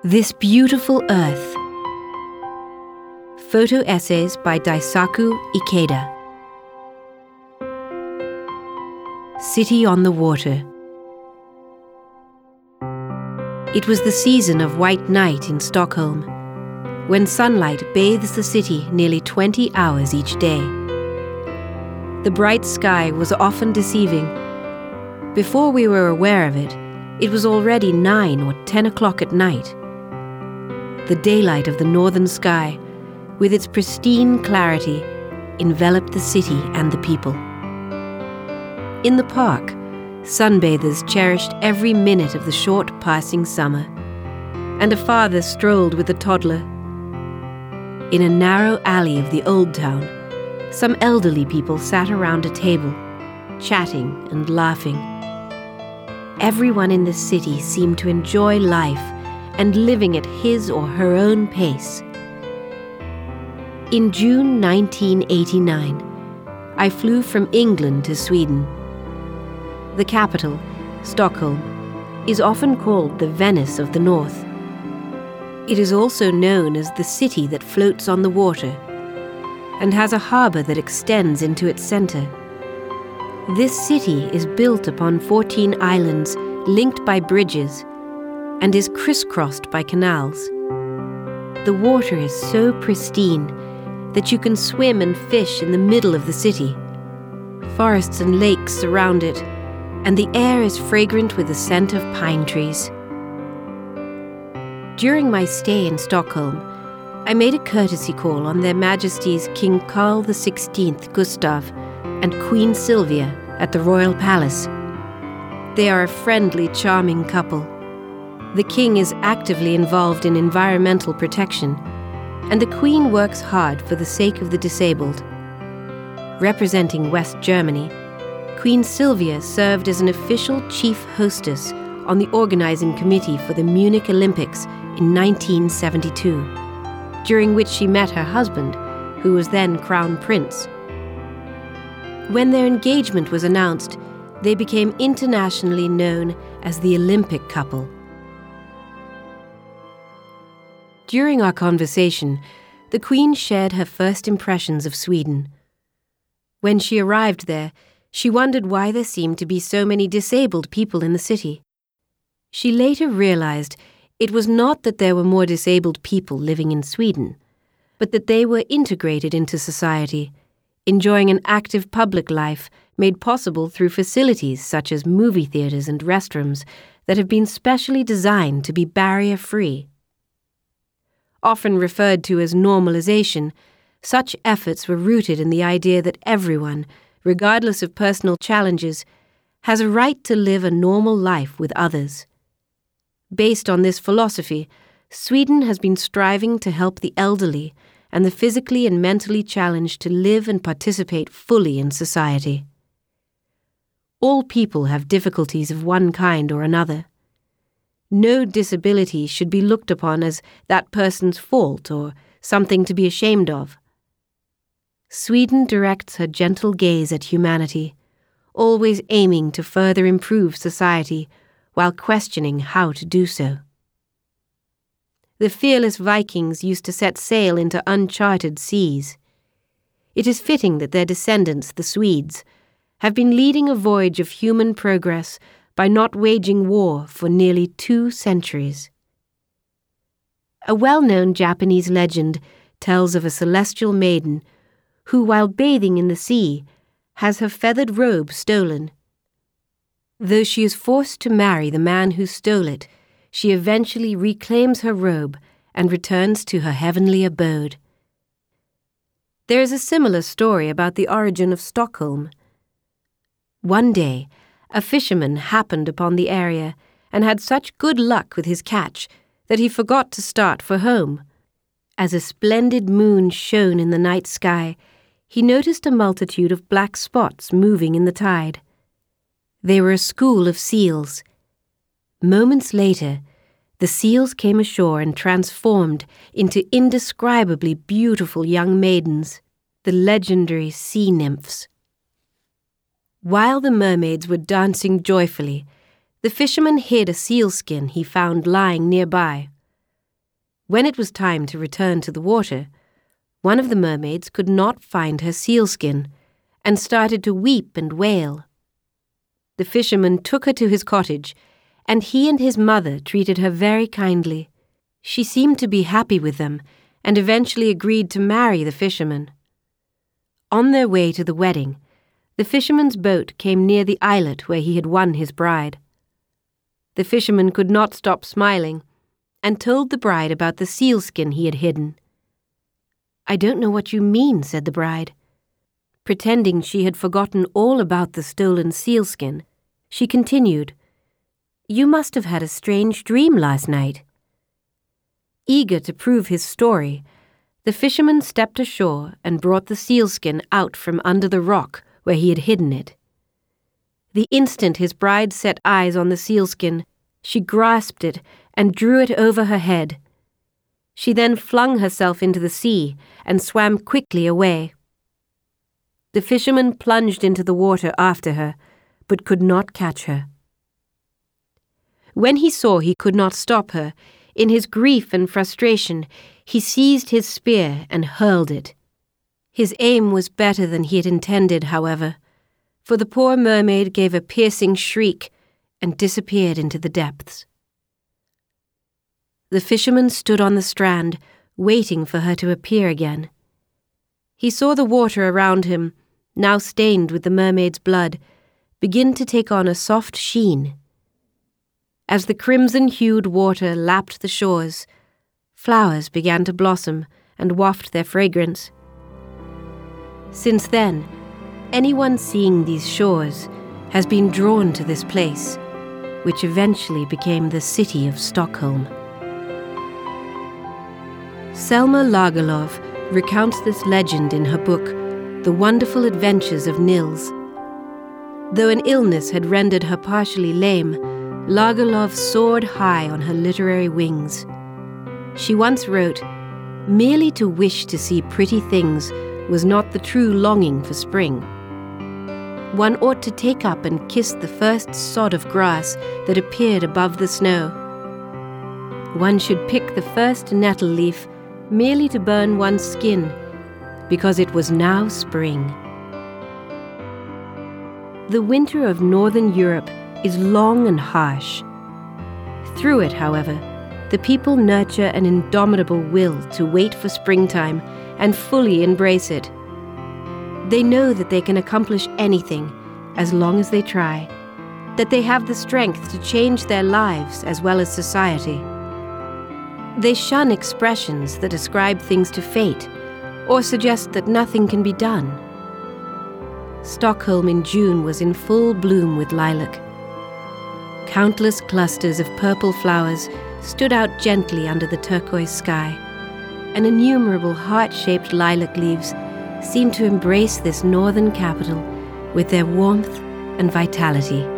This Beautiful Earth. Photo essays by Daisaku Ikeda. City on the Water. It was the season of white night in Stockholm, when sunlight bathes the city nearly 20 hours each day. The bright sky was often deceiving. Before we were aware of it, it was already 9 or 10 o'clock at night. The daylight of the northern sky, with its pristine clarity, enveloped the city and the people. In the park, sunbathers cherished every minute of the short passing summer, and a father strolled with a toddler. In a narrow alley of the old town, some elderly people sat around a table, chatting and laughing. Everyone in the city seemed to enjoy life and living at his or her own pace. In June 1989, I flew from England to Sweden. The capital, Stockholm, is often called the Venice of the North. It is also known as the city that floats on the water, and has a harbour that extends into its centre. This city is built upon 14 islands linked by bridges, and is crisscrossed by canals. The water is so pristine that you can swim and fish in the middle of the city. Forests and lakes surround it, and the air is fragrant with the scent of pine trees. During my stay in Stockholm, I made a courtesy call on Their Majesties King Carl XVI Gustaf and Queen Sylvia at the Royal Palace. They are a friendly, charming couple. The King is actively involved in environmental protection, and the Queen works hard for the sake of the disabled. Representing West Germany, Queen Sylvia served as an official chief hostess on the organizing committee for the Munich Olympics in 1972, during which she met her husband, who was then Crown Prince. When their engagement was announced, they became internationally known as the Olympic couple. During our conversation, the Queen shared her first impressions of Sweden. When she arrived there, she wondered why there seemed to be so many disabled people in the city. She later realized it was not that there were more disabled people living in Sweden, but that they were integrated into society, enjoying an active public life made possible through facilities such as movie theaters and restrooms that have been specially designed to be barrier-free. Often referred to as normalization, such efforts were rooted in the idea that everyone, regardless of personal challenges, has a right to live a normal life with others. Based on this philosophy, Sweden has been striving to help the elderly and the physically and mentally challenged to live and participate fully in society. All people have difficulties of one kind or another. No disability should be looked upon as that person's fault or something to be ashamed of. Sweden directs her gentle gaze at humanity, always aiming to further improve society while questioning how to do so. The fearless Vikings used to set sail into uncharted seas. It is fitting that their descendants, the Swedes, have been leading a voyage of human progress by not waging war for nearly 2 centuries. A well-known Japanese legend tells of a celestial maiden who, while bathing in the sea, has her feathered robe stolen. Though she is forced to marry the man who stole it, she eventually reclaims her robe and returns to her heavenly abode. There is a similar story about the origin of Stockholm. One day, a fisherman happened upon the area and had such good luck with his catch that he forgot to start for home. As a splendid moon shone in the night sky, he noticed a multitude of black spots moving in the tide. They were a school of seals. Moments later, the seals came ashore and transformed into indescribably beautiful young maidens, the legendary sea nymphs. While the mermaids were dancing joyfully, the fisherman hid a sealskin he found lying nearby. When it was time to return to the water, one of the mermaids could not find her sealskin and started to weep and wail. The fisherman took her to his cottage, and he and his mother treated her very kindly. She seemed to be happy with them and eventually agreed to marry the fisherman. On their way to the wedding, the fisherman's boat came near the islet where he had won his bride. The fisherman could not stop smiling and told the bride about the sealskin he had hidden. "I don't know what you mean," said the bride. Pretending she had forgotten all about the stolen sealskin, she continued, "You must have had a strange dream last night." Eager to prove his story, the fisherman stepped ashore and brought the sealskin out from under the rock where he had hidden it. The instant his bride set eyes on the sealskin, she grasped it and drew it over her head. She then flung herself into the sea and swam quickly away. The fisherman plunged into the water after her, but could not catch her. When he saw he could not stop her, in his grief and frustration, he seized his spear and hurled it. His aim was better than he had intended, however, for the poor mermaid gave a piercing shriek and disappeared into the depths. The fisherman stood on the strand, waiting for her to appear again. He saw the water around him, now stained with the mermaid's blood, begin to take on a soft sheen. As the crimson-hued water lapped the shores, flowers began to blossom and waft their fragrance. Since then, anyone seeing these shores has been drawn to this place, which eventually became the city of Stockholm. Selma Lagerlöf recounts this legend in her book, The Wonderful Adventures of Nils. Though an illness had rendered her partially lame, Lagerlöf soared high on her literary wings. She once wrote, "Merely to wish to see pretty things was not the true longing for spring. One ought to take up and kiss the first sod of grass that appeared above the snow. One should pick the first nettle leaf merely to burn one's skin, because it was now spring." The winter of Northern Europe is long and harsh. Through it, however, the people nurture an indomitable will to wait for springtime and fully embrace it. They know that they can accomplish anything as long as they try, that they have the strength to change their lives as well as society. They shun expressions that ascribe things to fate or suggest that nothing can be done. Stockholm in June was in full bloom with lilac. Countless clusters of purple flowers stood out gently under the turquoise sky, and innumerable heart-shaped lilac leaves seemed to embrace this northern capital with their warmth and vitality.